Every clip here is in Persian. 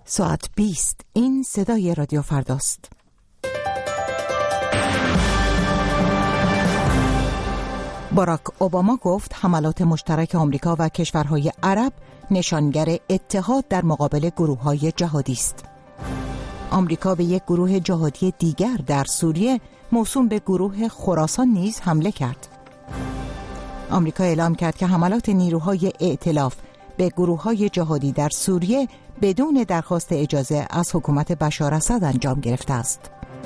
ساعت 20. این صدای رادیو فرداست. باراک اوباما گفت حملات مشترک آمریکا و کشورهای عرب نشانگر اتحاد در مقابل گروه‌های جهادی است. آمریکا به یک گروه جهادی دیگر در سوریه موسوم به گروه خراسان نیز حمله کرد. آمریکا اعلام کرد که حملات نیروهای ائتلاف به گروه‌های جهادی در سوریه بدون درخواست اجازه از حکومت بشار اسد انجام گرفته است.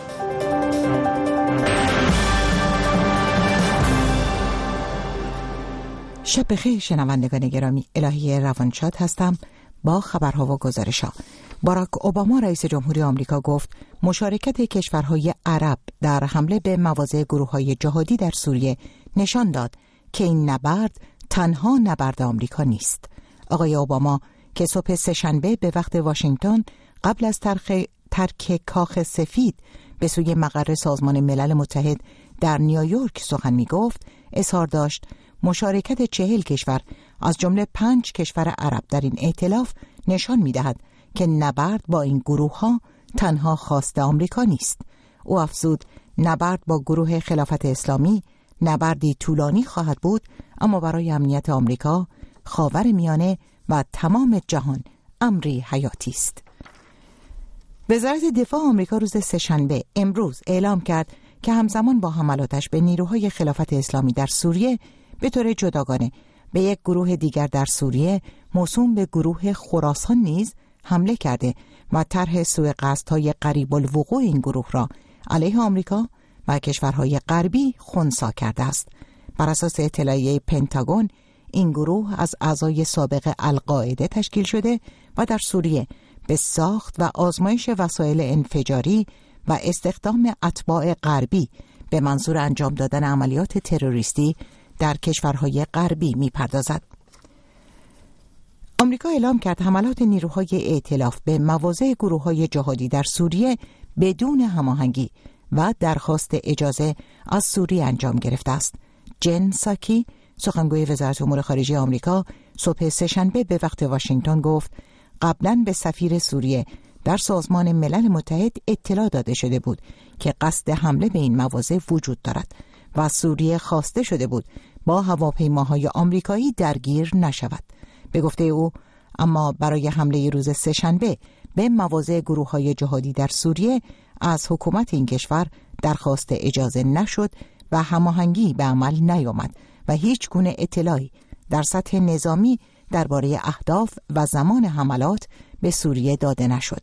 شب بخیر شنوندگان گرامی، الهی روانشاد هستم با خبرها و گزارش‌ها. باراک اوباما رئیس جمهوری آمریکا گفت مشارکت کشورهای عرب در حمله به مواضع گروه‌های جهادی در سوریه نشان داد که این نبرد تنها نبرد آمریکا نیست. آقای اوباما که صبح سه‌شنبه به وقت واشنگتن قبل از ترک کاخ سفید به سوی مقر سازمان ملل متحد در نیویورک سخن می‌گفت، اظهار داشت مشارکت 40 کشور از جمله 5 کشور عرب در این ائتلاف نشان می‌دهد که نبرد با این گروه‌ها تنها خواست آمریکا نیست. او افزود نبرد با گروه خلافت اسلامی نبردی طولانی خواهد بود، اما برای امنیت آمریکا، خاورمیانه و تمام جهان امری حیاتی است. وزارت دفاع آمریکا روز سه‌شنبه امروز اعلام کرد که همزمان با حملاتش به نیروهای خلافت اسلامی در سوریه به طور جداگانه به یک گروه دیگر در سوریه موسوم به گروه خراسان نیز حمله کرده و طرح سوء قصدهای قریب الوقوع این گروه را علیه آمریکا و کشورهای غربی خنثی کرده است. بر اساس اطلاعیه پنتاگون این گروه از اعضای سابق القاعده تشکیل شده و در سوریه به ساخت و آزمایش وسایل انفجاری و استخدام اتباع غربی به منظور انجام دادن عملیات تروریستی در کشورهای غربی می‌پردازد. آمریکا اعلام کرد حملات نیروهای ائتلاف به مواضع گروه‌های جهادی در سوریه بدون هماهنگی و درخواست اجازه از سوریه انجام گرفته است. جن ساکی، سخنگوی وزارت امور خارجه آمریکا، صبح سه‌شنبه به وقت واشنگتن گفت قبلاً به سفیر سوریه در سازمان ملل متحد اطلاع داده شده بود که قصد حمله به این مواضع وجود دارد و سوریه خواسته شده بود با هواپیماهای آمریکایی درگیر نشود. به گفته او، اما برای حمله روز سه‌شنبه به مواضع گروه‌های جهادی در سوریه از حکومت این کشور درخواست اجازه نشد و هماهنگی به عمل نیامد و هیچ گونه اطلاعی در سطح نظامی درباره اهداف و زمان حملات به سوریه داده نشد.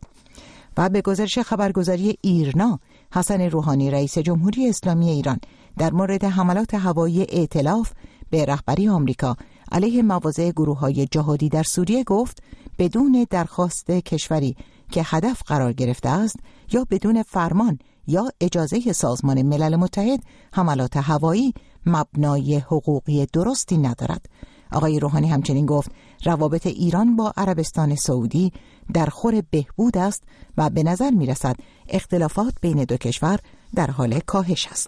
و به گزارش خبرگزاری ایرنا، حسن روحانی رئیس جمهوری اسلامی ایران در مورد حملات هوایی ائتلاف به رهبری آمریکا علیه مواضع گروه‌های جهادی در سوریه گفت بدون درخواست کشوری که هدف قرار گرفته است یا بدون فرمان یا اجازه سازمان ملل متحد حملات هوایی مبنای حقوقی درستی ندارد. آقای روحانی همچنین گفت روابط ایران با عربستان سعودی در خور بهبود است و به نظر می رسد اختلافات بین دو کشور در حال کاهش است.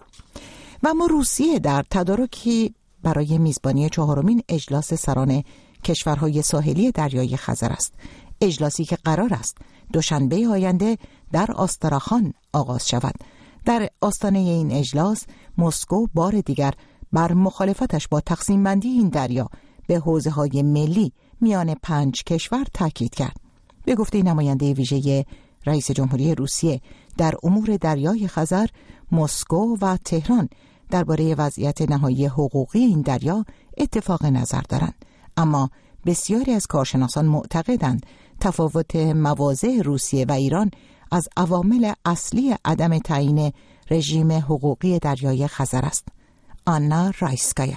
و اما روسیه در تدارکی برای میزبانی 4مین اجلاس سران کشورهای ساحلی دریای خزر است. اجلاسی که قرار است دوشنبه آینده در آستراخان آغاز شود. در آستانه این اجلاس مسکو بار دیگر بر مخالفتش با تقسیم بندی این دریا به حوزه‌های ملی میان 5 کشور تاکید کرد. به گفته نماینده ویژه رئیس جمهوری روسیه در امور دریای خزر، مسکو و تهران درباره وضعیت نهایی حقوقی این دریا اتفاق نظر دارند، اما بسیاری از کارشناسان معتقدند تفاوت مواضع روسیه و ایران از عوامل اصلی عدم تعیین رژیم حقوقی دریای خزر است. آنا رایسکایا.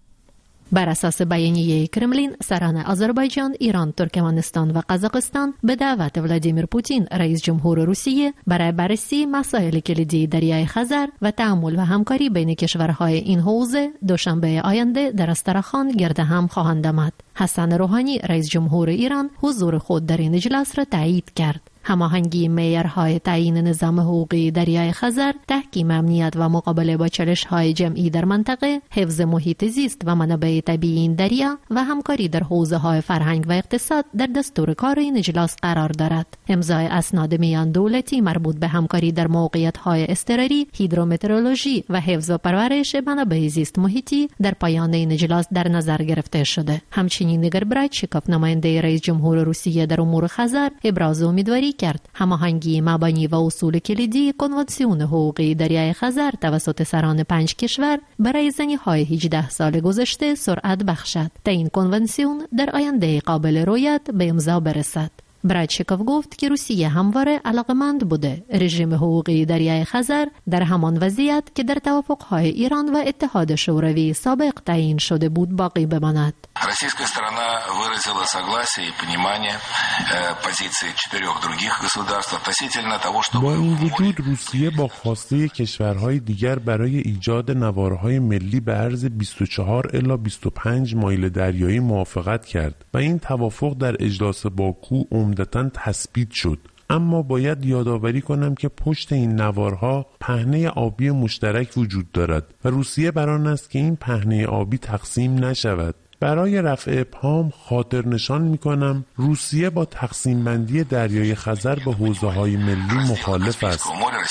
بر اساس بیانیه کرملین، سران آذربایجان، ایران، ترکمنستان و قزاقستان به دعوت ولادیمیر پوتین رئیس جمهور روسیه برای بررسی مسائل کلیدی دریای خزر و تعامل و همکاری بین کشورهای این حوزه دوشنبه آینده در استراخان گرد هم خواهند آمد. حسن روحانی رئیس جمهور ایران حضور خود در این اجلاس را تایید کرد. هماهنگی معیارهای تعیین نظام حقوقی دریای خزر، تحکیم امنیت و مقابله با چالش‌های جمعی در منطقه، حفظ محیط زیست و منابع طبیعی این دریا و همکاری در حوزه‌های فرهنگ و اقتصاد در دستور کار این اجلاس قرار دارد. امضای اسناد میان دولتی مربوط به همکاری در موقعیت‌های اضطراری، هیدرومترولوژی و حفظ و پرورش منابع زیست محیطی در پایان این اجلاس در نظر گرفته شده. همچنین نیگر برایتشیکوف، نماینده رئیس جمهور روسیه در امور خزر، ابراز امیدواری کرد هماهنگی مبانی و اصول کلیدی کنوانسیون حقوقی دریای خزر توسط سران 5 کشور برای زنی‌های 18 سال گذشته سرعت بخشد تا این کنوانسیون در آینده قابل رویت به امضا برسد. برایتشیکوف گفت که روسیه همواره علاقمند بوده رژیم حقوقی دریای خزر در همان وضعیت که در توافق‌های ایران و اتحاد شوروی سابق تعیین شده بود باقی بماند. Российская сторона выразила согласие и понимание позиции 4 других государств относительно того, что با این وجود روسیه با خواسته کشورهای دیگر برای ایجاد نوارهای ملی به عرض 24 الی 25 مایل دریایی موافقت کرد و این توافق در اجلاس باکو عمدتاً تثبیت شد. اما باید یادآوری کنم که پشت این نوارها پهنه آبی مشترک وجود دارد و روسیه بر آن است که این پهنه آبی تقسیم نشود. برای رفع ابهام خاطر نشان می کنم روسیه با تقسیم بندی دریای خزر به حوزه‌های ملی مخالف است.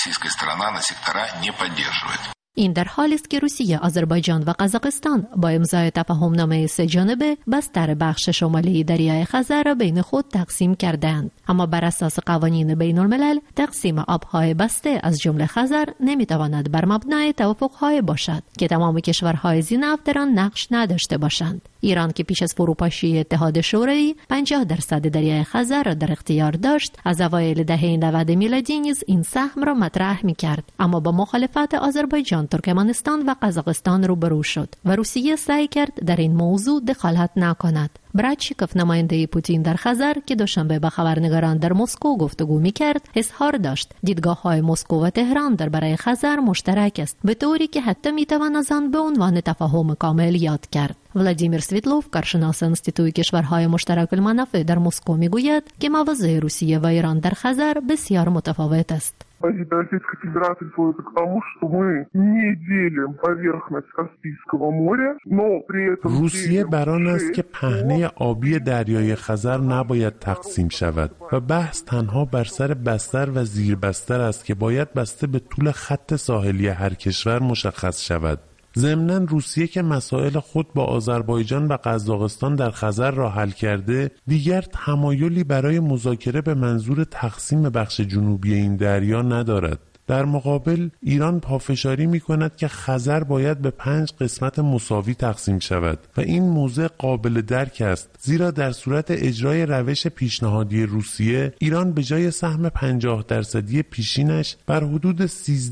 این در حالی است که روسیه، آذربایجان و قزاقستان با امضای تفاهمنامه 3 جانبه بستر بخش شمالی دریای خزر را بین خود تقسیم کردند. اما بر اساس قوانین بین الملل تقسیم آبهای بسته از جمله خزر نمیتواند بر مبنای توافق‌های باشد که تمام کشورهای ذی-نفع در آن نقش نداشته باشند. ایران که پیش از فروپاشی اتحاد شوروی 50% دریای خزر را در اختیار داشت، از اوایل دهه 90 میلادی نیز این سهم را مطرح می‌کرد، اما با مخالفت آذربایجان، ترکمنستان و قزاقستان روبرو شد و روسیه سعی کرد در این موضوع دخالت نکند. برایتشیکوف، نماینده پوتین در خزر که دوشنبه با خبرنگاران در مسکو گفتگو می‌کرد، اظهار داشت دیدگاه‌های مسکو و تهران درباره خزر مشترک است، به طوری که حتی می‌توان از آن به عنوان تفاهم کامل یاد کرد. ولادیمیر سویتلوف، کارشناس انستیتوی کشورهای مشترک المنافع در مسکو میگوید که مواضع روسیه و ایران در خزر بسیار متفاوت است. Российской Федерации сводится к тому, что мы не делим поверхность Каспийского моря, но при этом روسیه بران است که پهنه آبی دریای خزر نباید تقسیم شود و بحث تنها بر سر بستر و زیر بستر است که باید بسته به طول خط ساحلی هر کشور مشخص شود. ضمناً روسیه که مسائل خود با آذربایجان و قزاقستان در خزر را حل کرده، دیگر تمایلی برای مذاکره به منظور تقسیم بخش جنوبی این دریا ندارد. در مقابل ایران پافشاری می کند که خزر باید به 5 قسمت مساوی تقسیم شود و این موضع قابل درک است، زیرا در صورت اجرای روش پیشنهادی روسیه، ایران به جای سهم 50% پیشینش بر حدود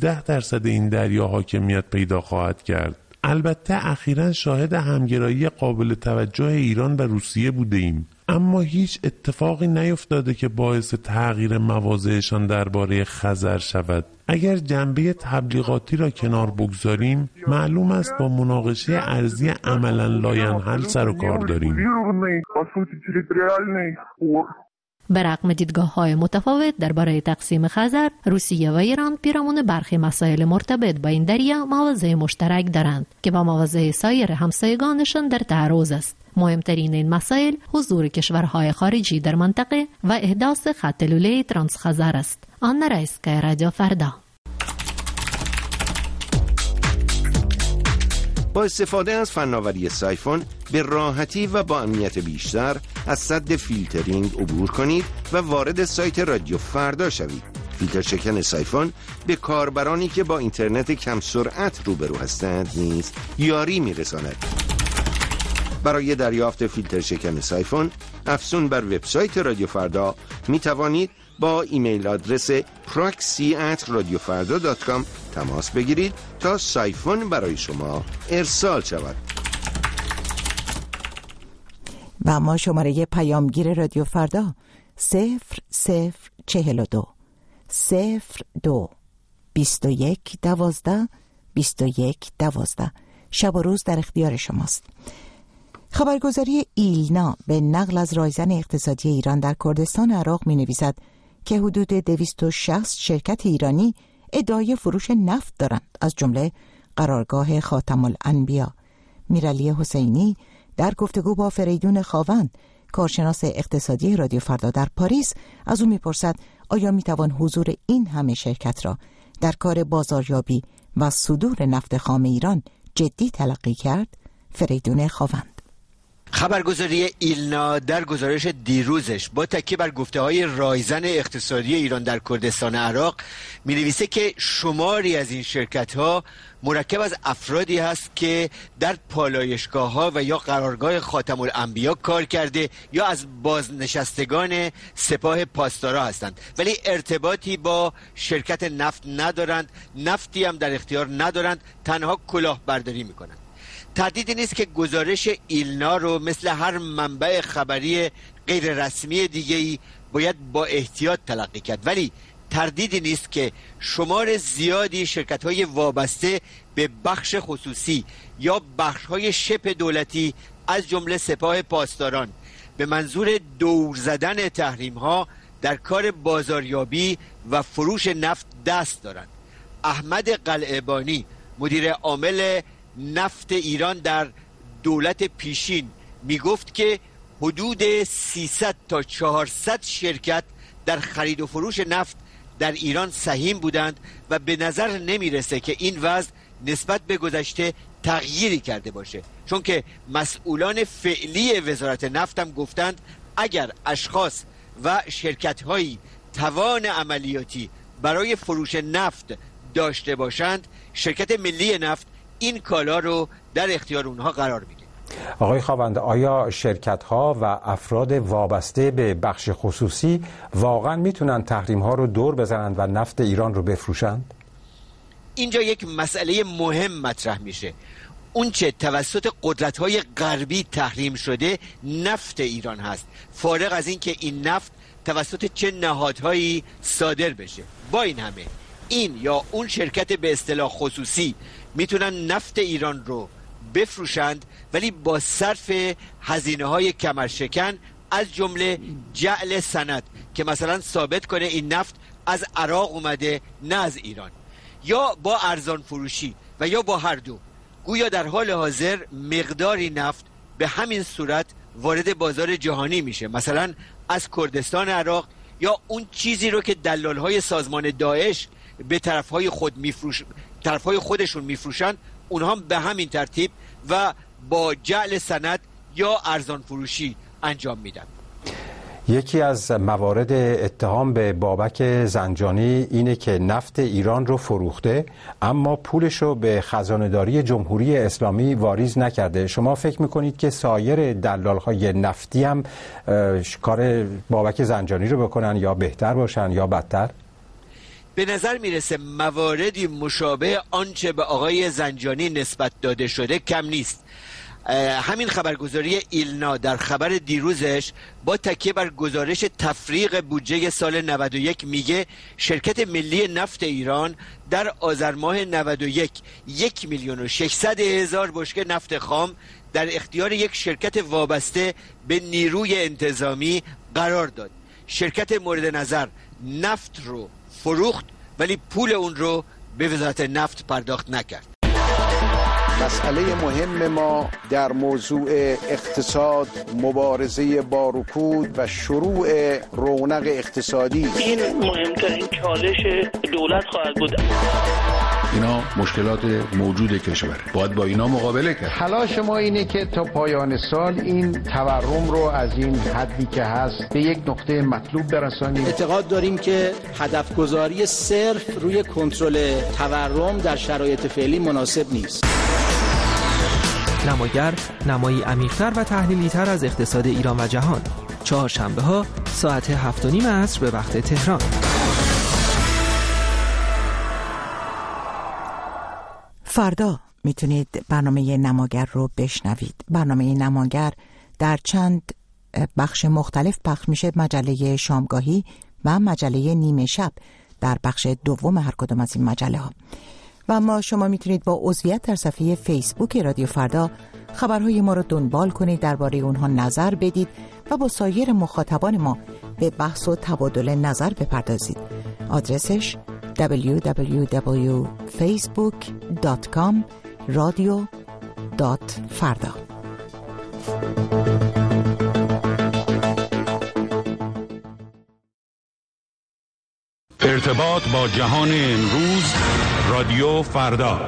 13% این دریا حاکمیت پیدا خواهد کرد. البته اخیراً شاهد همگرایی قابل توجه ایران و روسیه بوده ایم، اما هیچ اتفاقی نیفتاده که باعث تغییر مواضعشان درباره خزر شود. اگر جنبه تبلیغاتی را کنار بگذاریم، معلوم است با مناقشه ارضی عملاً لاینحل سر و کار داریم. برغم دیدگاه‌های متفاوت درباره تقسیم خزر، روسیه و ایران پیرامون برخی مسائل مرتبط با این دریا مواضع مشترک دارند که با مواضع سایر همسایگانشان در تعارض است. مهمترین این مسائل حضور کشورهای خارجی در منطقه و احداث خط لوله ترانس خزر است. آن رئیسکای رادیو فردا. با استفاده از فناوری سایفون به راحتی و با امنیت بیشتر از سد فیلترینگ عبور کنید و وارد سایت رادیو فردا شوید. فیلتر شکن سایفون به کاربرانی که با اینترنت کم سرعت روبرو هستند نیز یاری می‌رساند. برای دریافت فیلتر شکن سایفون افزون بر وبسایت رادیو فردا می توانید با ایمیل آدرس proxy@radiofarda.com تماس بگیرید تا سایفون برای شما ارسال شود. و ما شماره پیامگیر رادیو فردا 0042 02 21 12 21 12 شب و روز در اختیار شماست. خبرگزاری ایلنا به نقل از رایزن اقتصادی ایران در کردستان عراق می نویسد که حدود 260 شرکت ایرانی ادعای فروش نفت دارند، از جمله قرارگاه خاتم الانبیا. میرعلی حسینی در گفتگو با فریدون خاوند، کارشناس اقتصادی رادیو فردا در پاریس، از او میپرسد آیا میتوان حضور این همه شرکت را در کار بازاریابی و صدور نفت خام ایران جدی تلقی کرد؟ فریدون خاوند: خبرگزاری ایلنا در گزارش دیروزش با تکیه بر گفته‌های رایزن اقتصادی ایران در کردستان عراق می‌نویسه که شماری از این شرکت‌ها مرکب از افرادی هست که در پالایشگاه‌ها و یا قرارگاه خاتم الانبیا کار کرده یا از بازنشستگان سپاه پاسدارا هستند، ولی ارتباطی با شرکت نفت ندارند، نفتی هم در اختیار ندارند، تنها کلاهبرداری می‌کنند. تردیدی نیست که گزارش ایلنا رو مثل هر منبع خبری غیر رسمی دیگه‌ای باید با احتیاط تلقی کرد، ولی تردیدی نیست که شمار زیادی شرکت‌های وابسته به بخش خصوصی یا بخش‌های شبه دولتی از جمله سپاه پاسداران به منظور دور زدن تحریم‌ها در کار بازاریابی و فروش نفت دست دارند. احمد قلعه‌بانی، مدیر عامل نفت ایران در دولت پیشین، میگفت که حدود 300 تا 400 شرکت در خرید و فروش نفت در ایران سهیم بودند و به نظر نمیرسه که این وضع نسبت به گذشته تغییری کرده باشه، چون که مسئولان فعلی وزارت نفت هم گفتند اگر اشخاص و شرکت‌هایی توان عملیاتی برای فروش نفت داشته باشند، شرکت ملی نفت این کالا رو در اختیار اونها قرار میده. آقای خاوند، آیا شرکت‌ها و افراد وابسته به بخش خصوصی واقعا میتونن تحریم‌ها رو دور بزنند و نفت ایران رو بفروشند؟ اینجا یک مسئله مهم مطرح میشه. اون چه توسط قدرت‌های غربی تحریم شده نفت ایران هست، فارغ از این که این نفت توسط چه نهادهایی صادر بشه. با این همه این یا اون شرکت به اصطلاح خصوصی میتونن نفت ایران رو بفروشند، ولی با صرف هزینه‌های کمرشکن، از جمله جعل سند که مثلا ثابت کنه این نفت از عراق اومده نه از ایران، یا با ارزان فروشی و یا با هر دو. گویا در حال حاضر مقداری نفت به همین صورت وارد بازار جهانی میشه، مثلا از کردستان عراق، یا اون چیزی رو که دلال‌های سازمان داعش به طرف‌های خودشون میفروشن، اونها هم به همین ترتیب و با جعل سند یا ارزان فروشی انجام میدن. یکی از موارد اتهام به بابک زنجانی اینه که نفت ایران رو فروخته اما پولش رو به خزانه‌داری جمهوری اسلامی واریز نکرده. شما فکر میکنید که سایر دلال‌های نفتی هم کار بابک زنجانی رو بکنن یا بهتر باشن یا بدتر؟ به نظر میرسه مواردی مشابه آنچه به آقای زنجانی نسبت داده شده کم نیست. همین خبرگزاری ایلنا در خبر دیروزش با تکیه بر گزارش تفریغ بودجه سال 91 میگه شرکت ملی نفت ایران در آذر ماه 91 1,600,000 بشکه نفت خام در اختیار یک شرکت وابسته به نیروی انتظامی قرار داد. شرکت مورد نظر نفت رو فروخت ولی پول اون رو به وزارت نفت پرداخت نکرد. مسئله مهم ما در موضوع اقتصاد، مبارزه با رکود و شروع رونق اقتصادی، این مهمترین چالش دولت خواهد بود. اینا مشکلات موجود کشور، باید با اینا مقابله کرد. تلاش ما اینه که تا پایان سال این تورم رو از این حدی که هست به یک نقطه مطلوب برسانیم. اعتقاد داریم که هدف گذاری صرف روی کنترل تورم در شرایط فعلی مناسب نیست. نماگر نمایی عمیق‌تر و تحلیلی‌تر از اقتصاد ایران و جهان، چهارشنبه‌ها ساعت 7:30 عصر به وقت تهران. فردا میتونید برنامه نماگر رو بشنوید. برنامه نماگر در چند بخش مختلف پخش میشه: مجله شامگاهی و مجله نیمه شب در بخش دوم هر کدام از این مجله ها. و اما شما میتونید با عضویت در صفحه فیسبوک رادیو فردا خبرهای ما رو دنبال کنید، درباره اونها نظر بدید و با سایر مخاطبان ما به بحث و تبادل نظر بپردازید. آدرسش www.facebook.com/radio.farda. ارتباط با جهان امروز، رادیو فردا.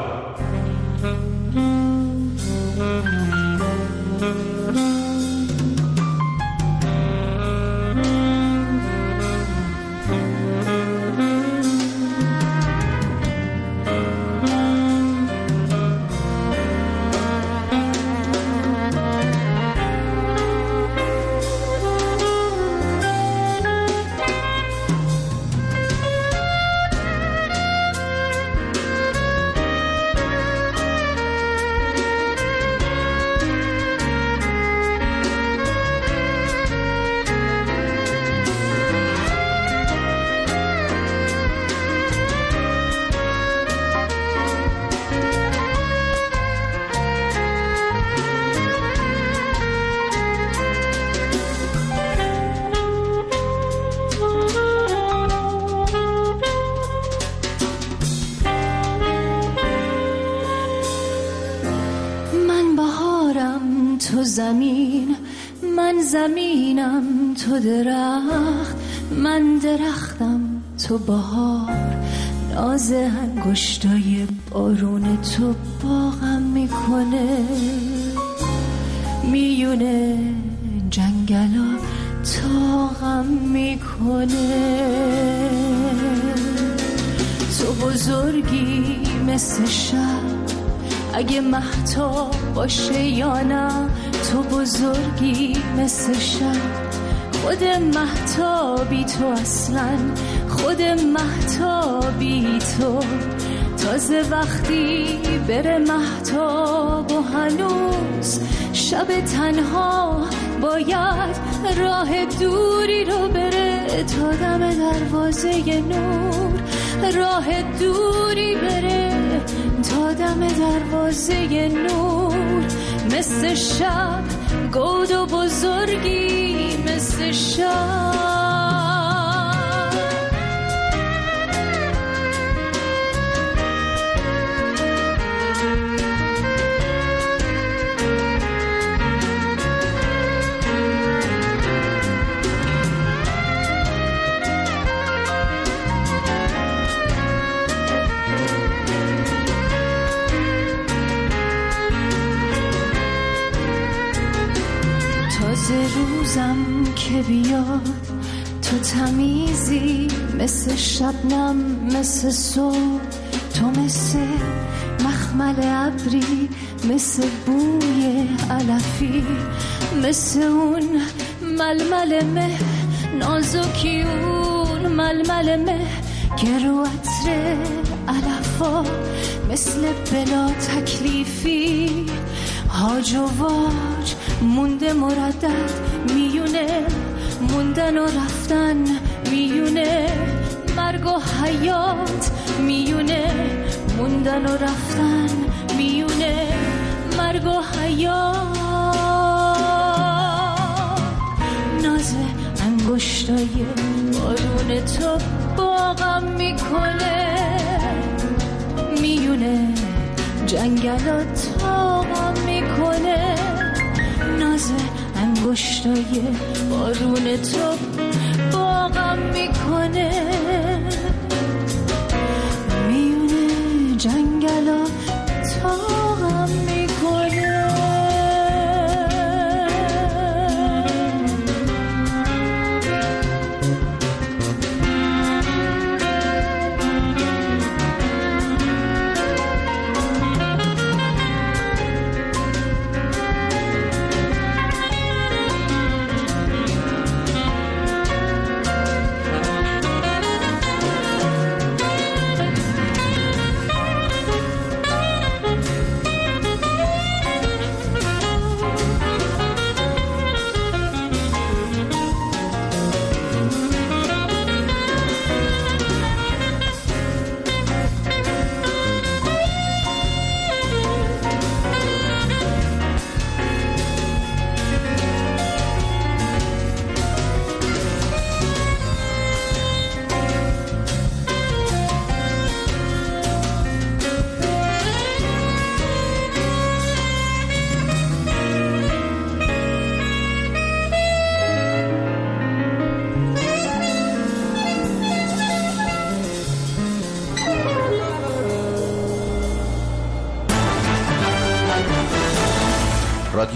تو زمین، من زمینم، تو درخت، من درختم، تو بهار، ناز انگشتای بارون تو باغم میکنه، میونه جنگلا تاغم میکنه. تو بزرگی مثل شب، اگه مهتاب باشه یا نه، تو بزرگی مثل شب، خود مهتابی تو، اصلا خود مهتابی تو. تازه وقتی بره مهتاب و هنوز شب تنها، باید راه دوری رو بره تا دم دروازه نور، راه دوری بره تا دم دروازه نور. مثل شب گود و بزرگی مثل شب. روزم که بیاد تو تمیزی مثل شبنم، مثل صبح تو، مثل مخمل ابری، مثل بوی علفی، مثل اون ململ مه نازکی، اون ململ مه که رو عطر علفا، مثل بلا تکلیفی هاج و واج مونده مردد، میونه موندن و رفتن، میونه مرگ و حیات، میونه موندن و رفتن، میونه مرگ و حیات. ناز انگشتای بارون تو باغم میکنه، میونه جنگلات تاغم میکنه. ناز انگشتای بارون تو باغم میکنه، میونه جنگلا تاغم میکنه.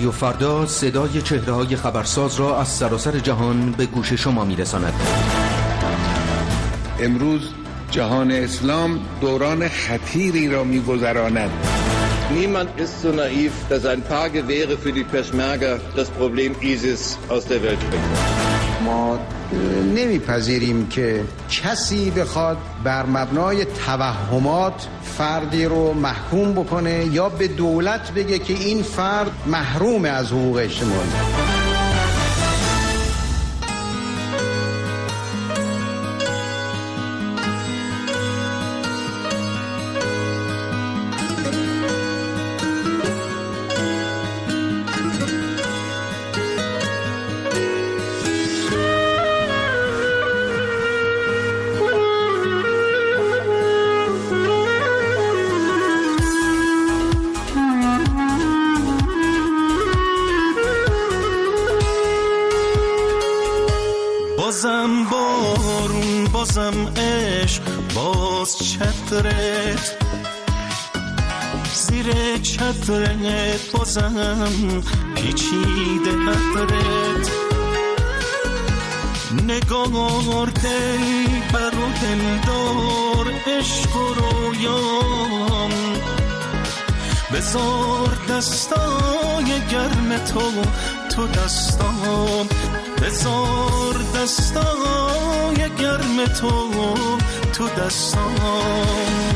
رادیو فردا صدای چهره‌های خبرساز را از سراسر جهان به گوش شما می‌رساند. امروز جهان اسلام دوران خطیری را می‌گذراند. Niemand ist so naiv, dass ein paar Gewehre für die Peschmerga das Problem ISIS aus der Welt bringt. ما نمیپذیریم که کسی بخواد بر مبنای توهمات فردی رو محکوم بکنه یا به دولت بگه که این فرد محروم از حقوق اجتماعی. بازم بارون، بازم عشق، باز چترت زیر چترت، بازم پیچیده عطرت. نگار دل بر و دلدار، عشق و رویام، بذار دستای گرم تو دستام، بذار دستای گرم تو دستام.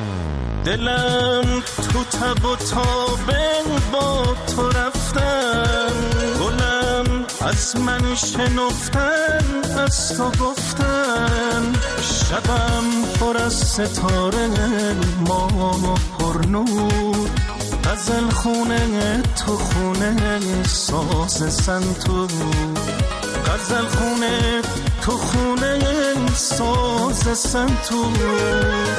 دلم تو تب و تابه با تو رفتن، گلم از من شنفتن، از تو گفتن. شبم پر از ستاره، ما پر نور، غزل خونه تو خونه ساز سنتور، غزل خونه تو خونه ساز سنتور.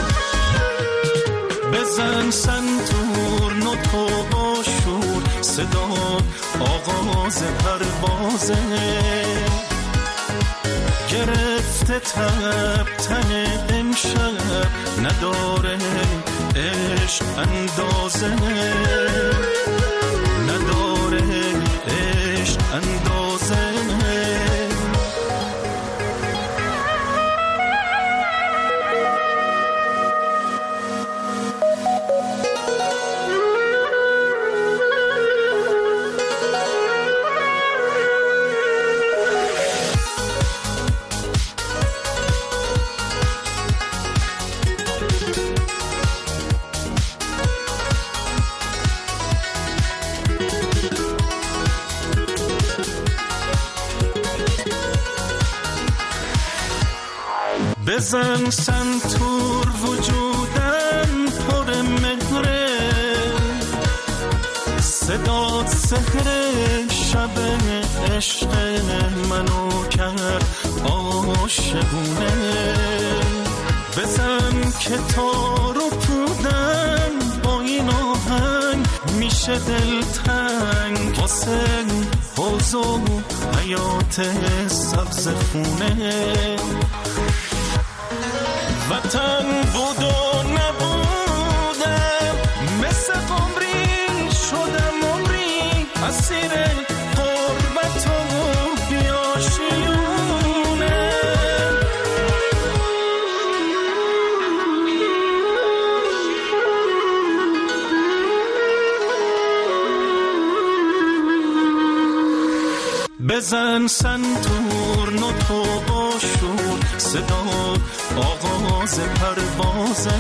بزن سنتور نوتو با شور، صدا آغاز پروازه، گرفته تب تن امشب، نداره عشق اندازه، نداره عشق اندازه. بزن سنتور وجودم پر مهره، صدات سحر شب عشق منو کرد عاشقونه. بزن که تار و پودن با این آهنگ میشه دلتنگ، واسه حوض و حیات سبز خونه. وطن بود و نبودم، مثل قمری شدم عمری، اسیر قربت و بیاشیونه. بزن سنتور نوتو با شور، صدا آغاز پروازه،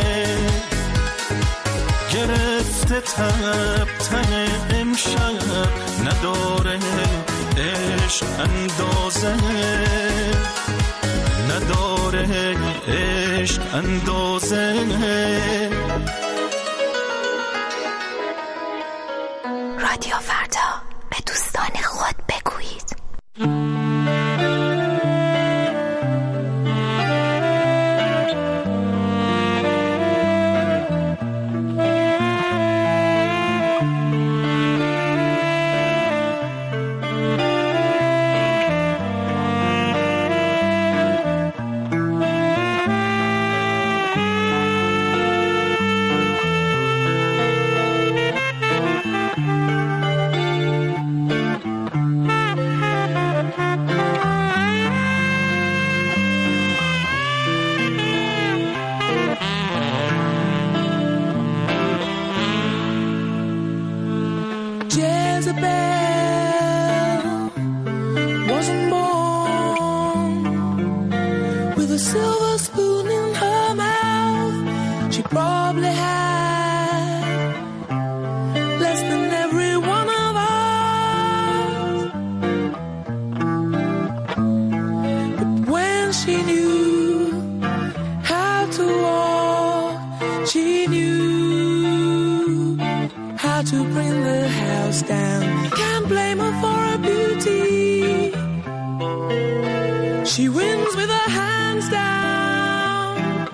گرفته تب تن امشب، نداره عشق اندازه، نداره عشق اندازه. رادیو فردا، به دوستان خود بگویید. she knew how to walk. She knew how to bring the house down. Can't blame her for her beauty. She wins with her hands down.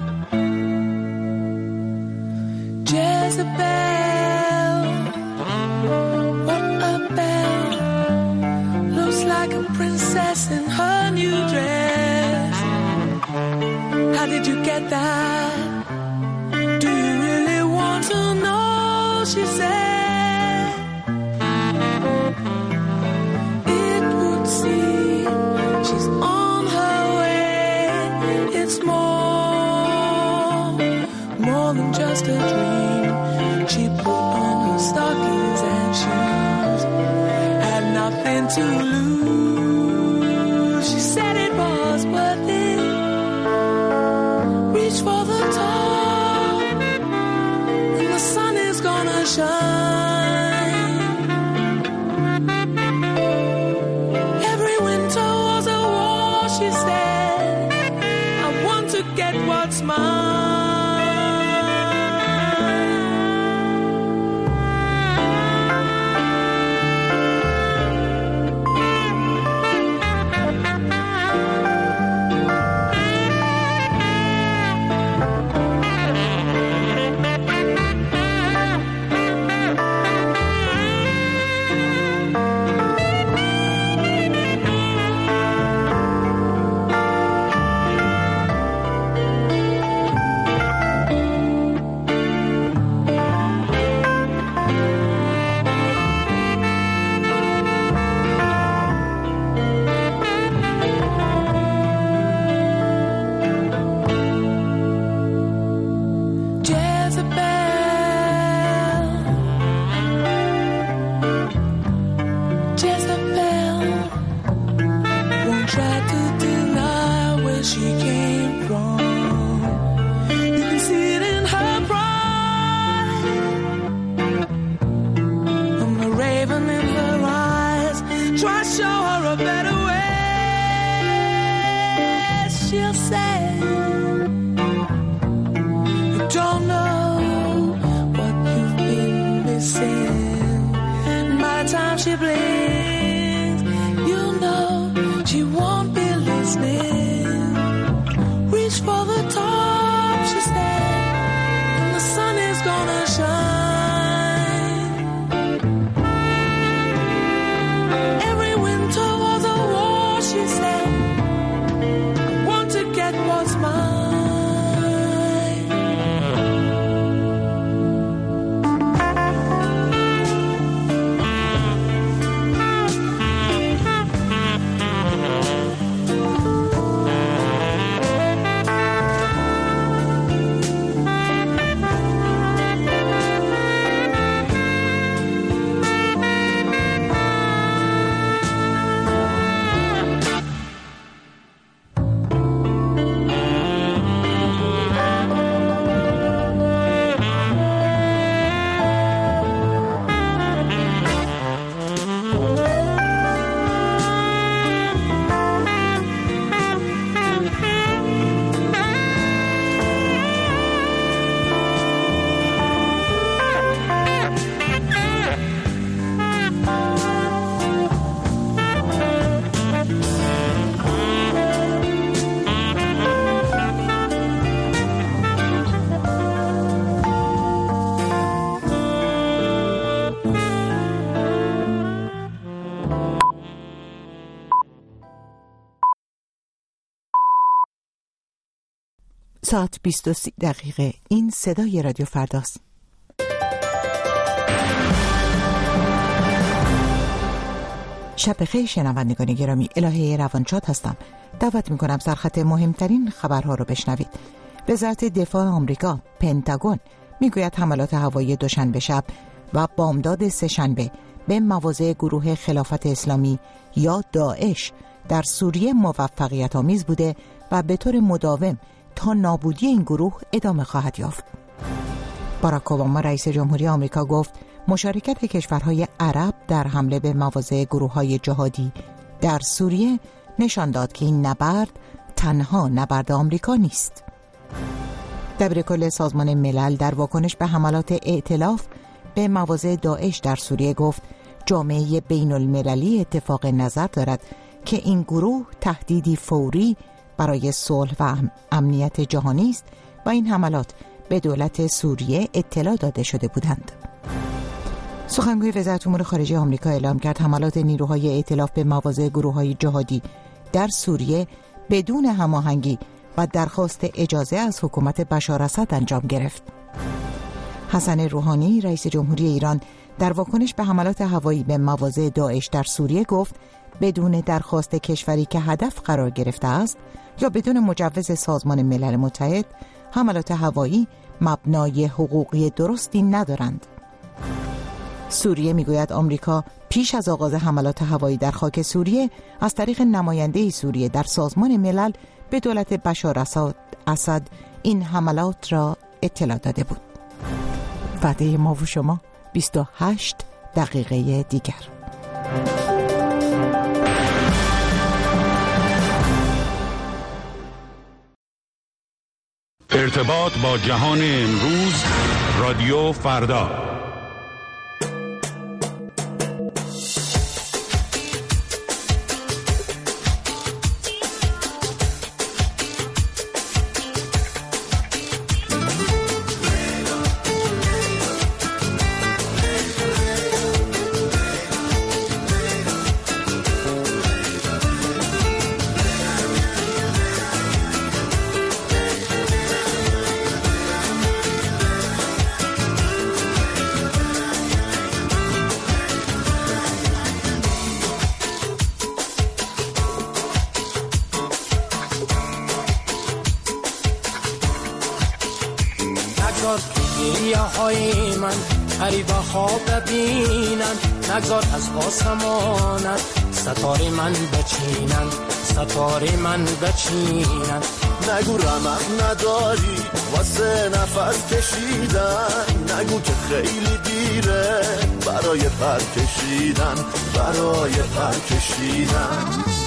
Jezebel, what a belle. Looks like a princess in her new dress. How did you get that? Do you really want to know? She said. It would seem she's on her way. It's more than just a dream. She put on her stockings and shoes, had nothing to lose. She said it was worth it. Reach for the top, and the sun is gonna shine. Every winter was a war, she said. I want to get what's mine. She blinks, you know she won't be listening. Reach for the top, she said, and the sun is gonna shine. Every winter was a war, she said. I want to get what's mine. ساعت 23 دقیقه. این صدای رادیو فرداست. شب بخیر شنوندگان گرامی، الهه روانشاد هستم. دعوت میکنم سرخط مهمترین خبرها رو بشنوید. وزارت دفاع آمریکا پنتاگون میگوید حملات هوایی دوشنبه شب و بامداد سه‌شنبه به مواضع گروه خلافت اسلامی یا داعش در سوریه موفقیت آمیز بوده و به طور مداوم تا نابودی این گروه ادامه خواهد یافت. باراک اوباما رئیس جمهوری آمریکا گفت مشارکت کشورهای عرب در حمله به مواضع گروه‌های جهادی در سوریه نشان داد که این نبرد تنها نبرد آمریکا نیست. دبیرکل سازمان ملل در واکنش به حملات ائتلاف به مواضع داعش در سوریه گفت جامعه بین المللی اتفاق نظر دارد که این گروه تهدیدی فوری برای صلح و امنیت جهانی است و این حملات به دولت سوریه اطلاع داده شده بودند. سخنگوی وزارت امور خارجه آمریکا اعلام کرد حملات نیروهای ائتلاف به مواضع گروه‌های جهادی در سوریه بدون هماهنگی و درخواست اجازه از حکومت بشار اسد انجام گرفت. حسن روحانی رئیس جمهوری ایران در واکنش به حملات هوایی به مواضع داعش در سوریه گفت بدون درخواست کشوری که هدف قرار گرفته است یا بدون مجوز سازمان ملل متحد حملات هوایی مبنای حقوقی درستی ندارند. سوریه میگوید آمریکا پیش از آغاز حملات هوایی در خاک سوریه از طریق نماینده سوریه در سازمان ملل به دولت بشار اسد این حملات را اطلاع داده بود. وعده ما و شما 28 دقیقه دیگر. ارتباط با جهان امروز، رادیو فردا. های من غریبه ها ببینن، نگذار از آسمانت ستاره من بچینن، ستاره من بچینن. نگو رمق نداری واسه نفس کشیدن، نگو که خیلی دیره برای پر کشیدن، برای پر کشیدن.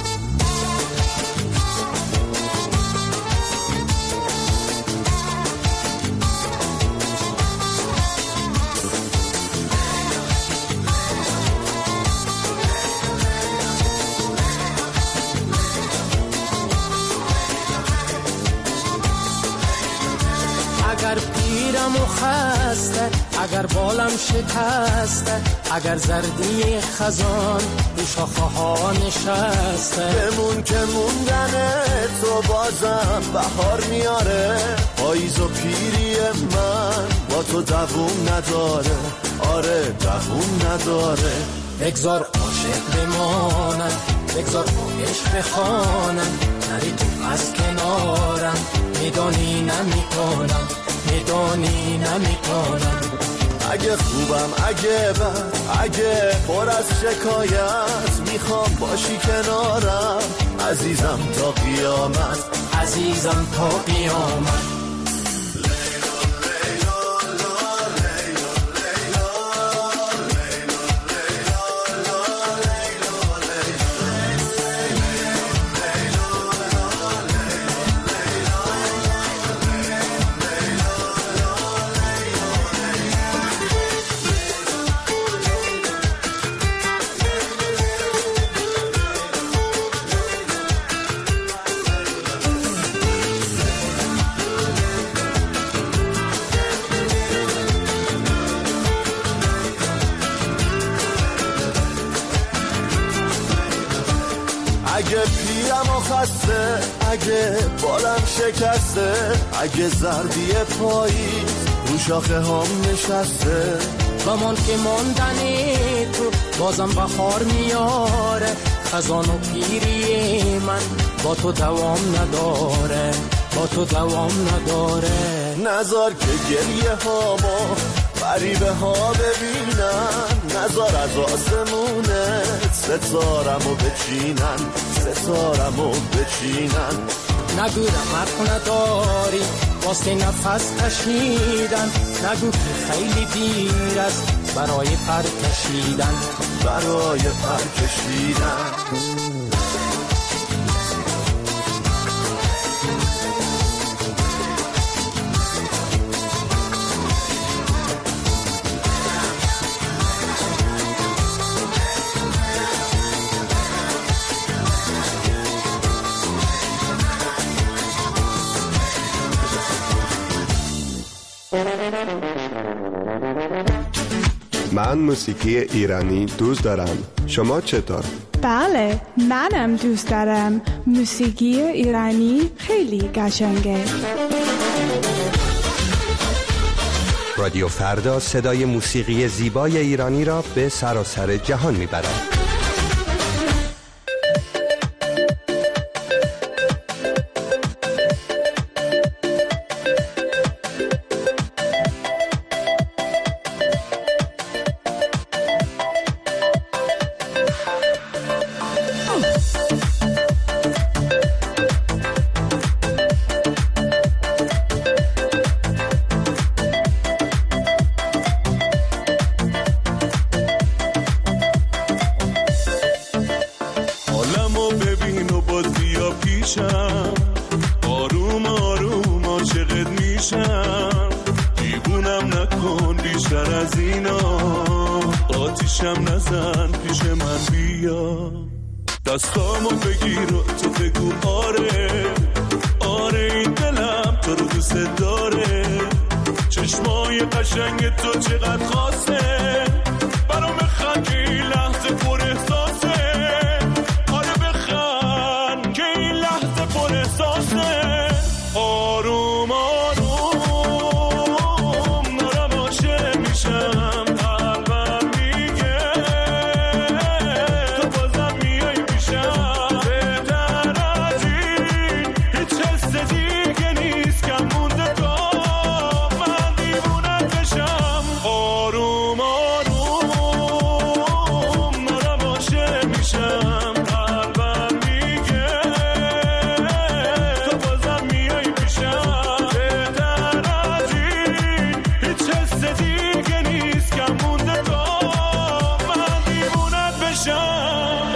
اگر پیرم و خسته، اگر بالم شکسته، اگر زردی خزان رو شاخه ها نشسته، بمون که موندن تو بازم بهار میاره. پاییز و پیری من با تو دووم نداره، آره دووم نداره. بگذار عاشق بمانم، بگذار عشق بخوانم، نری تو از کنارم، میدانی نمیکنم، میدانی نمیکنم. اگه خوبم اگه بد، اگه پر از شکایت، میخوام باشی کنارم عزیزم تا قیامت، عزیزم تا قیامت. اگه پیرم و خسته، اگه بالم شکسته، اگه زردی پاییز رو شاخه هم نشسته، بمان که ماندنی تو بازم بخار میاره. خزان و پیری من با تو دوام نداره، با تو دوام نداره. نذار که گریه ها ما غریبه ها ببینن، نذار از آسمونه ستارمو بچینن، ستارمو بچینن. نگو رمق نداری واسه نفس کشیدن، نگو که خیلی دیر است برای پر کشیدن، برای پر کشیدن. من موسیقی ایرانی دوست دارم. شما چطور؟ بله، منم دوست دارم. موسیقی ایرانی خیلی قشنگه. رادیو فردا صدای موسیقی زیبای ایرانی را به سراسر جهان میبرد. آروم آروم عاشقت میشم، دیوونم نکن بیشتر از اینا، آتیشم نزن پیش من بیا، دستامو بگیر و تو بگو آره آره این دلم تو رو دوست داره، چشمای قشنگ تو چقدر خاصه برام بخند که این لحظه پر احساسه، آره بخند که این لحظه پر احساسه، آروم آروم دارم عاشق میشم، قلبم میگه تو بازم میای پیشم، بهتر از این هیچ حس دیگه نیست که مونده تا من دیوونت بشم، آروم آروم دارم عاشق میشم، قلبم میگه تو بازم میای پیشم، بهتر از این هیچ حس دیگه نیست که مونده تا من دیوونت بشم.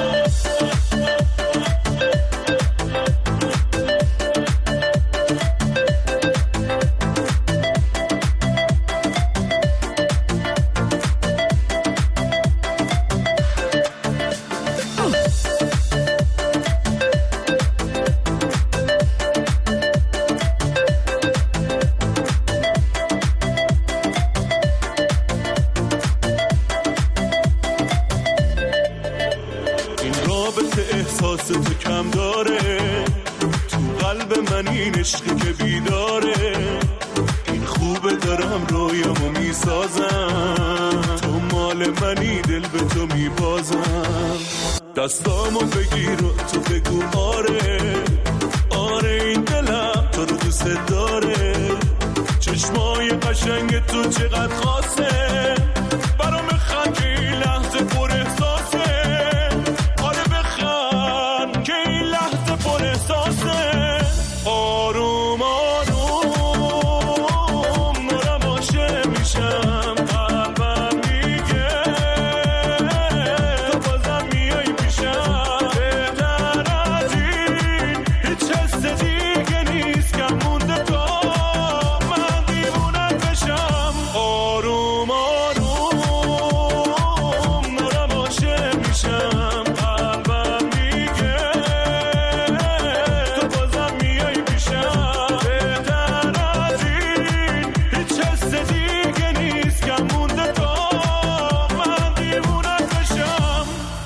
این رابطه احساس تو کم داره، تو قلب من این عشقی که بیداره، این خوبه دارم رویامو میسازم، تو مال منی دل به تو میبازم، دستامو بگیر و تو بگو آره آره این دلم تو رو دوست داره، چشمای قشنگ تو چقدر خاصه برام بخند که این لحظه پر احساسه، آره بخند که این لحظه پر احساسه، آروم آروم دارم عاشق میشم، قلبم میگه تو بازم میای پیشم، بهتر از این هیچ حس دیگه نیست که مونده تا من دیوونت بشم، آروم آروم دارم عاشق میشم، قلبم میگه تو بازم میای پیشم، بهتر از این هیچ حس دیگه نیست که مونده تا من دیوونت بشم.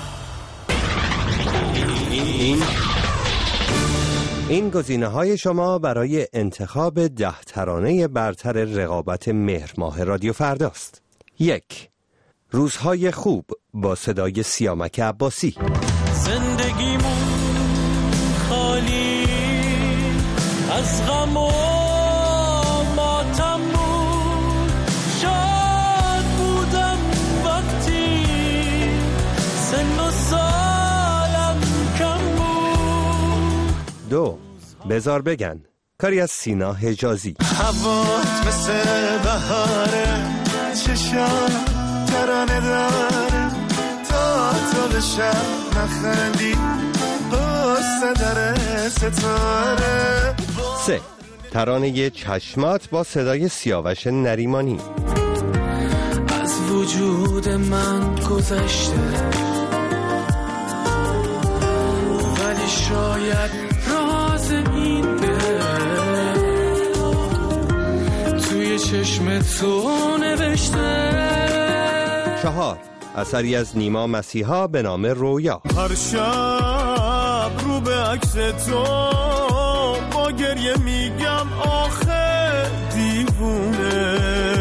این گزینه‌های شما برای انتخاب 10 ترانه برتر رقابت مهر ماه رادیو فرداست. 1. روزهای خوب با صدای سیامک عباسی. زندگیمون خالی از غم و ماتم بود، شاد بودم وقتی سن و سالم کم بود. 2. بذار بگن، کاری از سینا حجازی. هوات مثل بهاره، چشم ترانه داره، تا طول شب نخندی قصه داره ستاره. 3. ترانه چشمات با صدای سیاوش نریمانی. از وجود من گذشته ولی شاید راز این دل توی چشم تو نوشته. 4. اثری از نیما مسیحا به نام رویا. هر شب رو به عکس تو با گریه میگم آخه دیوونه،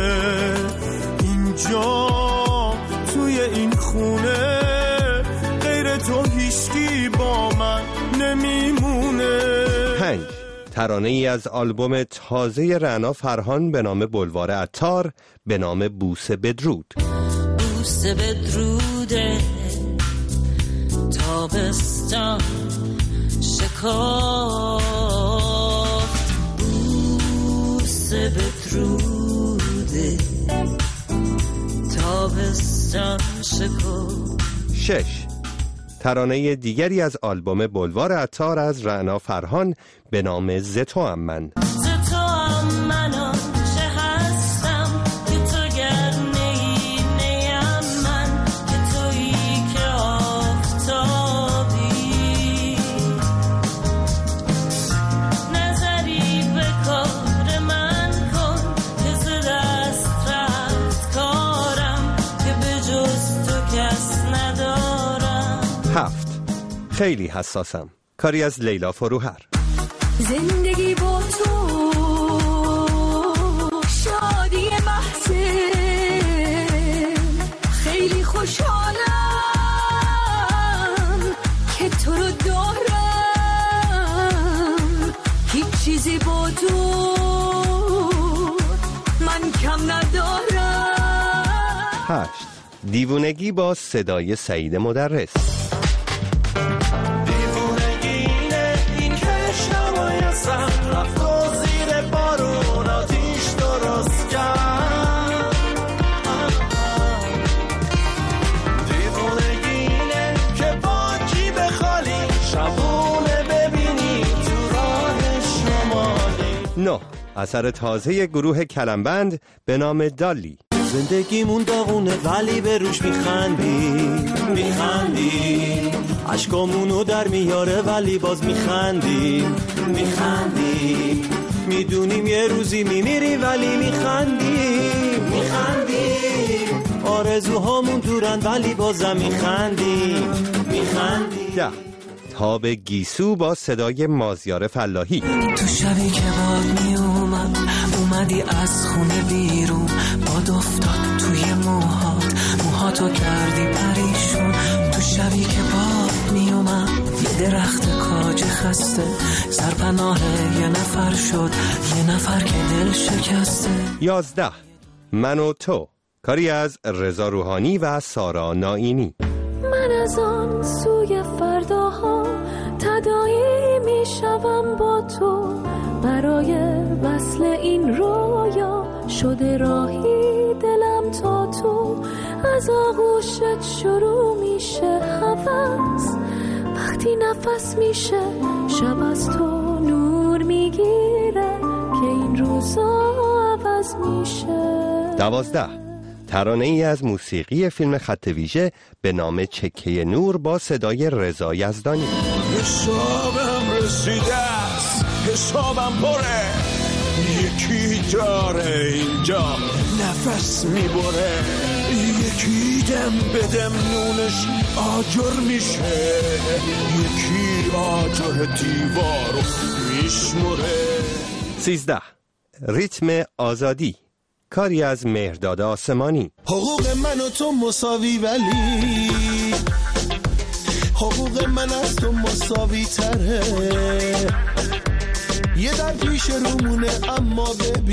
اینجا توی این خونه غیر تو هیچکی با من نمیمونه. 5. ترانه ای از آلبوم تازه رعنا فرهان به نام بلوار عطار به نام بوسه بدرود. بوسه بدروده تابستان شکافت، بوسه بدروده تابستان شکافت. 6. ترانه دیگری از آلبوم بلوار عطار از رعنا فرهان به نام ز توام من. ز توام من آنچه هستم که تو گر نی نیم من، که تویی که آفتابی، نظری به کار من کن که ز دست رفت کارم، که به جز تو کس ندارم. 7. خیلی حساسم، کاری از لیلا فروهر. زندگی با تو شادی محضه، خیلی خوشحالم که تو رو دارم، هیچ چیزی با تو من کم ندارم. 8. دیوونگی با صدای سعید مدرس. نه. اثر تازه گروه کلمبند به نام دالی. زندگیمون داغونه ولی به روش میخندی، عشقامونو در میاره ولی باز میخندی، میدونیم یه روزی میمیری ولی میخندی، آرزوهامون دورن ولی بازم میخندی. 10. تاب گیسو با صدای مازیار فلاحی. تو شبی که باد اومدی از خونه بیرون، باد افتاد توی موهاتو کردی پریشون. تو شبی که باد اومد یه درخت کاج خسته، سرپناه یه نفر شد، یه نفر که دل شکسته. 11. من و تو، کاری از رضا روحانی و سارا نائینی. من از آن سوی فرداها تداعی میشوم با تو، برای وصل این رویا شده راهی دلم تا تو، از آغوشت شروع میشه هوس، وقتی نفس میشه شب از تو نور میگیره که این روزا عوض میشه. 12. ترانه ای از موسیقی فیلم خط ویژه به نام چکه نور با صدای رضا یزدانی. حسابم رسیده است، حسابم پره، یکی داره اینجا نفس میبره، یکی دم بدم نونش آجر میشه، یکی آجر دیوارو میشمره. 13. ریتم آزادی، کاری از مهرداد آسمانی. حقوق من و تو مساوی ولی حقوق من از تو مساوی تره، یه در پیش رومونه اما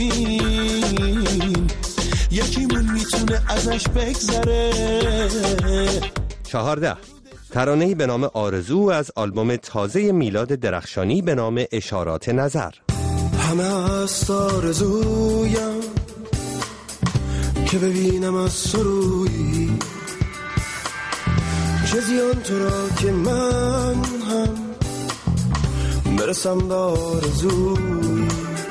ببین یکیمون میتونه ازش بگذره. 14. ترانه‌ای به نام آرزو از آلبوم تازه میلاد درخشانی به نام اشارات نظر. همه هست آرزویم که ببینم از سروی چه زیان تو را که من هم برسم به آرزوی،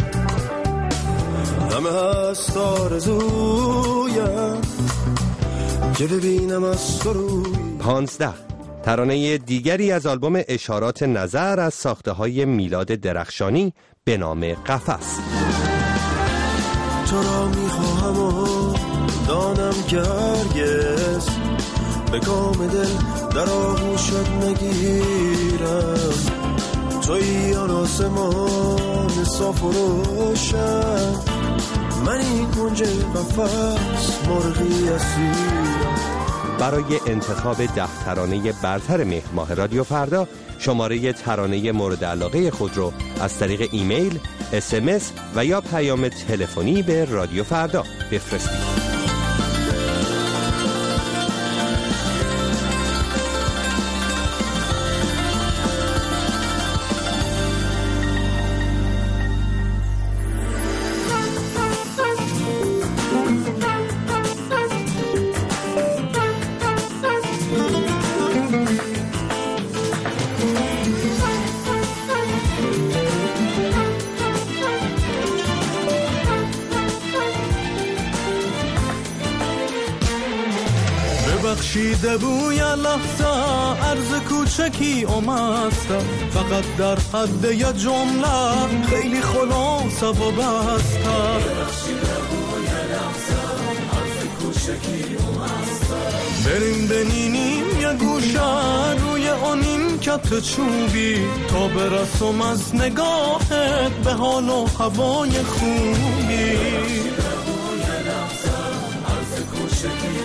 همه هست آرزویم که ببینم از سروی. 15. ترانه دیگری از آلبوم اشارات نظر از ساخته های میلاد درخشانی به نام قفس. تو را میخواهم و دانم که هرگز به کام دل در آغوشت نگیرم. تویی آن آسمان صاف و روشن، من این کنج قفس مرغی اسیرم. برای انتخاب 10 ترانه برتر مهر ماه رادیو فردا شماره ترانه مورد علاقه خود رو از طریق ایمیل، SMS و یا پیام تلفنی به رادیو فردا بفرستید. بخشیده بوی لحظه عرض کوچکی اومستم، فقط در حد یه جمله خیلی خلاصه و بستم. بخشیده بوی لحظه عرض کوچکی اومستم، بریم بنینیم یه گوشه روی آنین کت چوبی تا برسم از نگاهت به حال و هوای خوبی. بخشیده بوی لحظه عرض کوچکی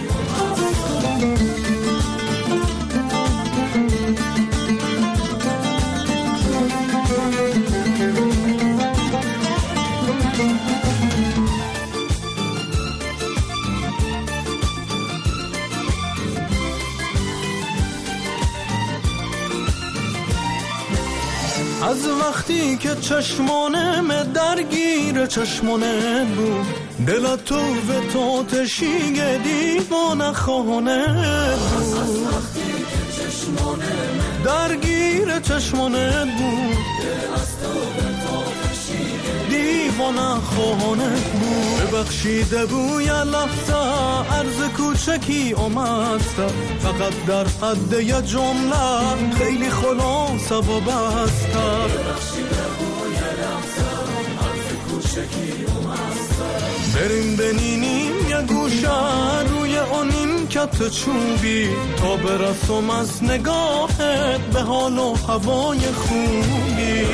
از وقتی که چشمانم درگیر چشمانه بود، دل تو و تو تشیگ دیوانه خانه بود. از وقتی که چشمانم درگیر چشمانه بود، دل از تو و تو تشیگ دیوانه خانه بود. ببخشیده بوی لحظه عرض کوچکی اومستم، فقط در حد یه جمله خیلی خلاصه و بستم. ببخشیده بوی لحظه عرض کوچکی اومستم، بریم بنینیم یه گوشه روی آنین کت چوبی تا برسم از نگاهت به حال و هوای خوبی.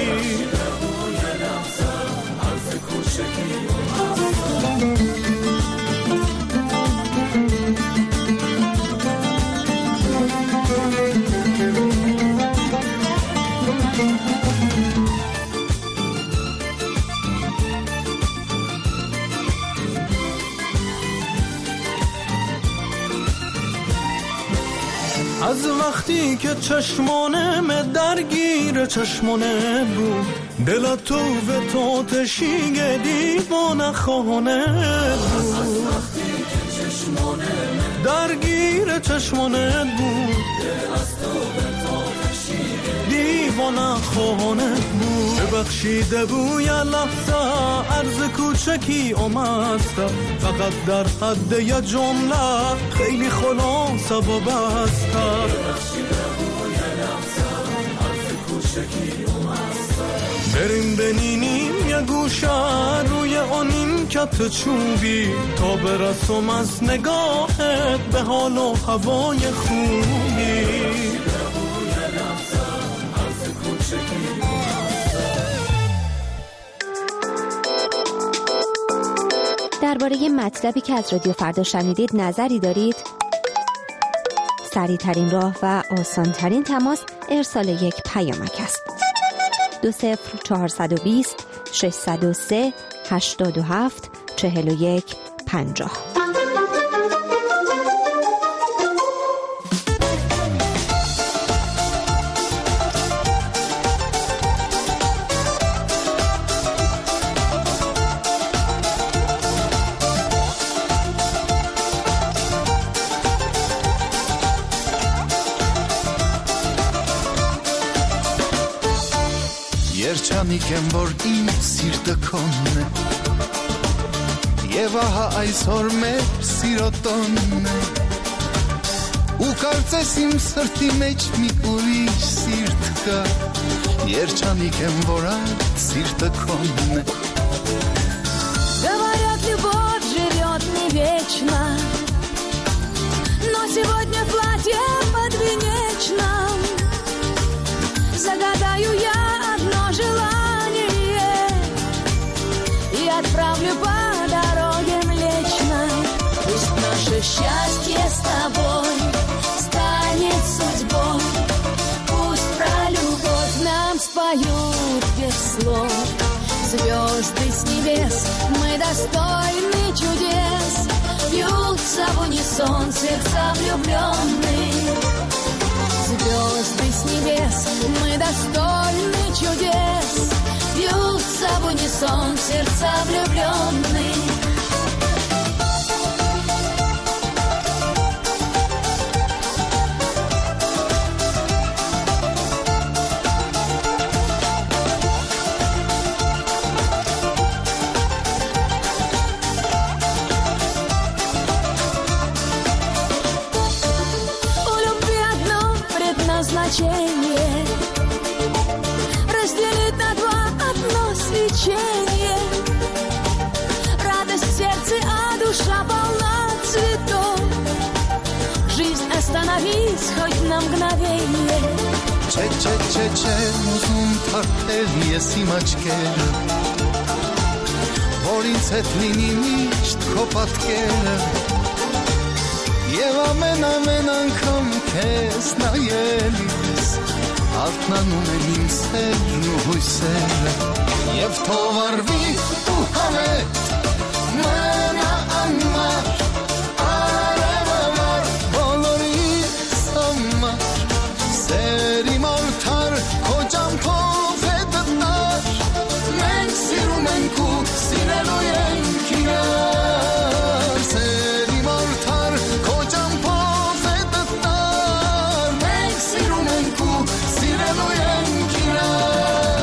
از وقتی که چشمانم درگیر چشمانه بود، دل تو و تو تشیگ دیوانه خانه بود. از وقتی که چشمانم درگیر چشمانه بود، دل از تو و تو تشیگ دیوانه خانه بود. ببخشیده بوی لحظه عرض کوچکی اومستم، فقط در حد یه جمله خیلی خلاصه و بستم. ببخشیده بوی لحظه عرض کوچکی اومستم، بریم بنینیم یه گوشه روی آنین کت چوبی تا برسم از نگاهت به حال و هوای خوبی. درباره مطلبی که از رادیو فردا شنیدید نظری دارید؟ سریع‌ترین راه و آسان‌ترین تماس ارسال یک پیامک است. 20420 603 87 41 50. Երջանիկ եմ, որ իմ սիրտը քոնն է Եվ ահա այսօր մեր սիրո տոնն է Ու կարծես իմ սրտի մեջ մի ուրիշ սիրտ կա Երջանիկ եմ, որ այդ սիրտը քոնն է Говорят, любовь вечно. Но сегодня в платье подвенечном загадаю я одно желание и отправлю по дороге Млечной. Пусть наше счастье с тобой станет судьбой, пусть про любовь нам споют без слов. Звезды с небес, мы достойны чудес, бьются в унисон сердца влюбленных. Звезды с небес, мы достойны чудес, бьются в унисон сердца влюбленных. Разделить на два одно свечение. Радость в сердце, а душа полна цветов. Жизнь остановись хоть на мгновение. Ուզում թարթել ես իմ աչքերը, որ ինձ հետ լինի միշտ քո պատկերը, և ամեն անգամ քեզ նայելիս արթնանում են իմ սերն ու հույսերը, և թող արվի ու համետ մնա անմար, արևամար բոլորիս համար, սեր իմ արդար քո ճամփով է դտար, մենք սիրում ենք ու սիրելու ենք իրար, սեր իմ արդար քո ճամփով է դտար, մենք սիրում ենք ու սիրելու ենք իրար.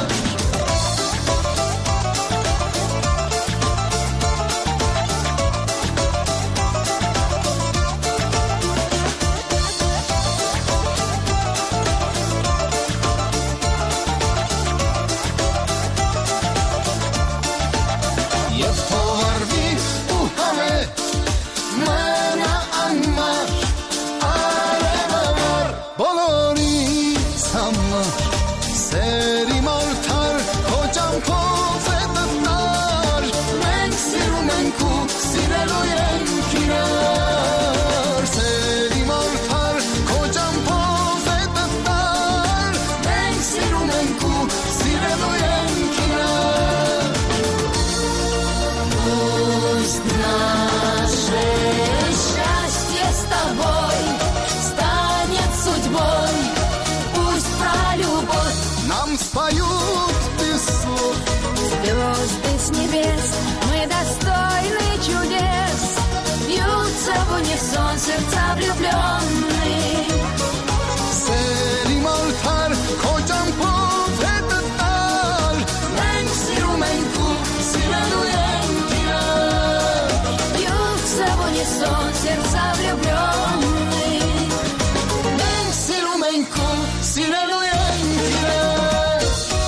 Звезды с небес, мы достойны чудес, бьются в унисон сердца влюбленных. Սերի մալթար քո ճամփով է դտար, մենք սիրում ենք ու սիրելու ենք իրար, бьются в унисон сердца влюбленных. մենք սիրում ենք ու սիրելու ենք իրար.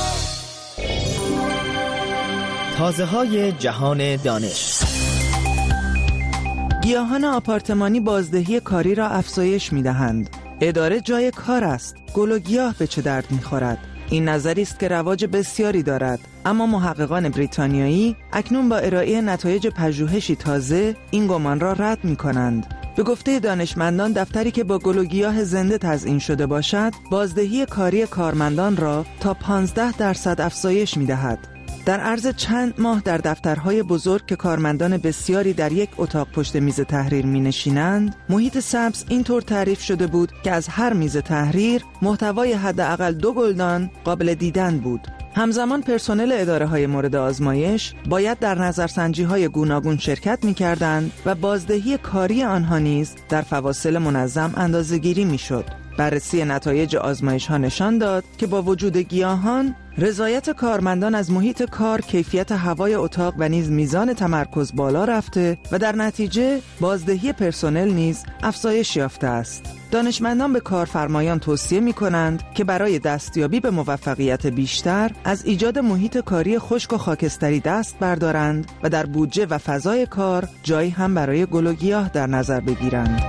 تازه‌های جهان دانش. گیاهان آپارتمانی بازدهی کاری را افزایش می‌دهند. اداره جای کار است. گل و گیاه به چه درد می‌خورد؟ این نظری است که رواج بسیاری دارد، اما محققان بریتانیایی اکنون با ارائه نتایج پژوهشی تازه این گمان را رد می‌کنند. به گفته دانشمندان، دفتری که با گل و گیاه زنده تزیین شده باشد، بازدهی کاری کارمندان را تا 15% افزایش می‌دهد. در عرض چند ماه در دفترهای بزرگ که کارمندان بسیاری در یک اتاق پشت میز تحریر می‌نشینند، محیط سبز اینطور تعریف شده بود که از هر میز تحریر محتوای حداقل 2 گلدان قابل دیدن بود. همزمان پرسنل اداره‌های مورد آزمایش باید در نظرسنجی‌های گوناگون شرکت می‌کردند و بازدهی کاری آنها نیز در فواصل منظم اندازه‌گیری می‌شد. بررسی نتایج آزمایش‌ها نشان داد که با وجود گیاهان، رضایت کارمندان از محیط کار، کیفیت هوای اتاق و نیز میزان تمرکز بالا رفته و در نتیجه بازدهی پرسنل نیز افزایش یافته است. دانشمندان به کارفرمایان توصیه می کنند که برای دستیابی به موفقیت بیشتر از ایجاد محیط کاری خشک و خاکستری دست بردارند و در بودجه و فضای کار جایی هم برای گل و گیاه در نظر بگیرند.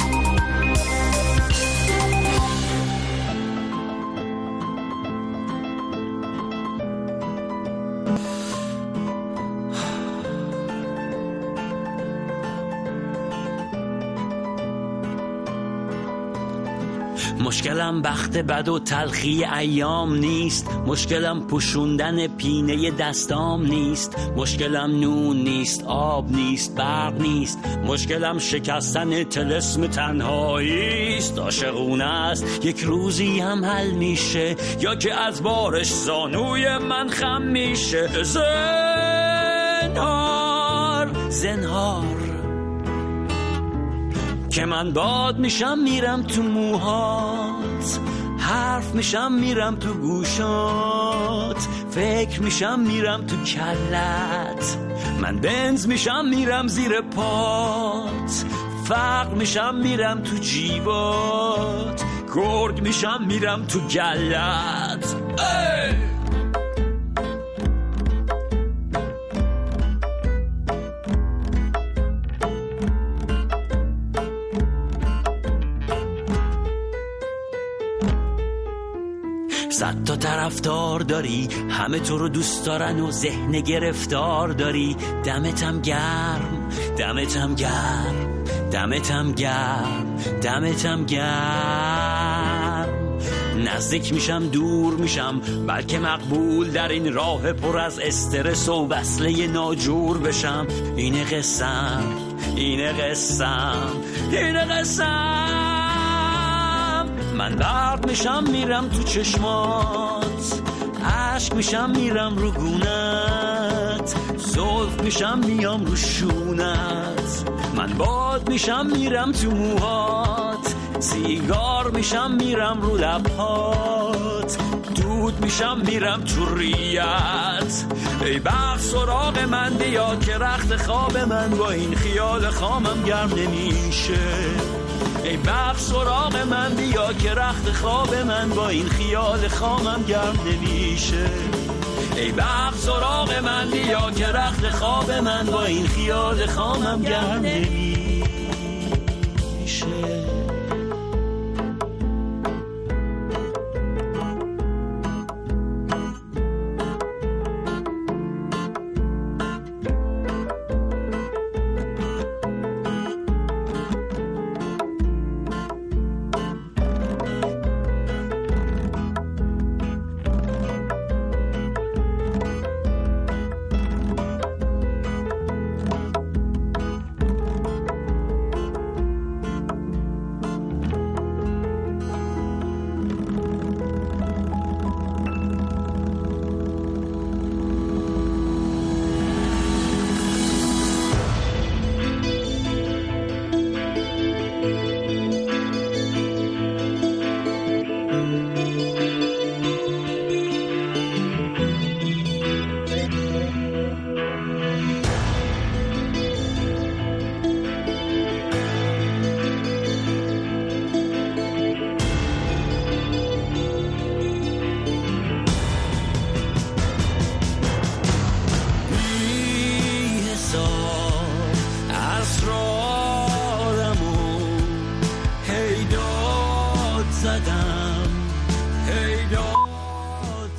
مشکلم بخت بد و تلخی ایام نیست، مشکلم پوشوندن پینه دستام نیست، مشکلم نون نیست، آب نیست، برق نیست، مشکلم شکستن طلسم تنهایی است. عاشقونه است یک روزی هم حل میشه، یا که از بارش زانوی من خم میشه. زنهار که من باد میشم میرم تو موهات، حرف میشم میرم تو گوشات، فکر میشم میرم تو کلت، من بنز میشم میرم زیر پات، فقر میشم میرم تو جیبات، گرگ میشم میرم تو گلت. صد تا طرفدار داری، همه تو رو دوست دارن و ذهن گرفتار داری. دمتم گرم، دمتم گرم، دمتم گرم، دمتم گرم. نزدیک میشم دور میشم، بلکه مقبول در این راه پر از استرس و وصله ناجور بشم. اینه قسم، اینه قسم، اینه قسم. من درد میشم میرم تو چشمات، عشق میشم میرم رو گونت، زلف میشم میام رو شونت، من باد میشم میرم تو موهات، سیگار میشم میرم رو لبهات، دود میشم میرم تو ریت. ای بخت سراغ من بیا که رخت خواب من با این خیال خامم گرم نمیشه. ای بخت سراغ من بیا که رخت خواب من با این خیال خامم گرم نمیشه. ای بخت سراغ من بیا که رخت خواب من با این خیال خامم گرم نمیشه.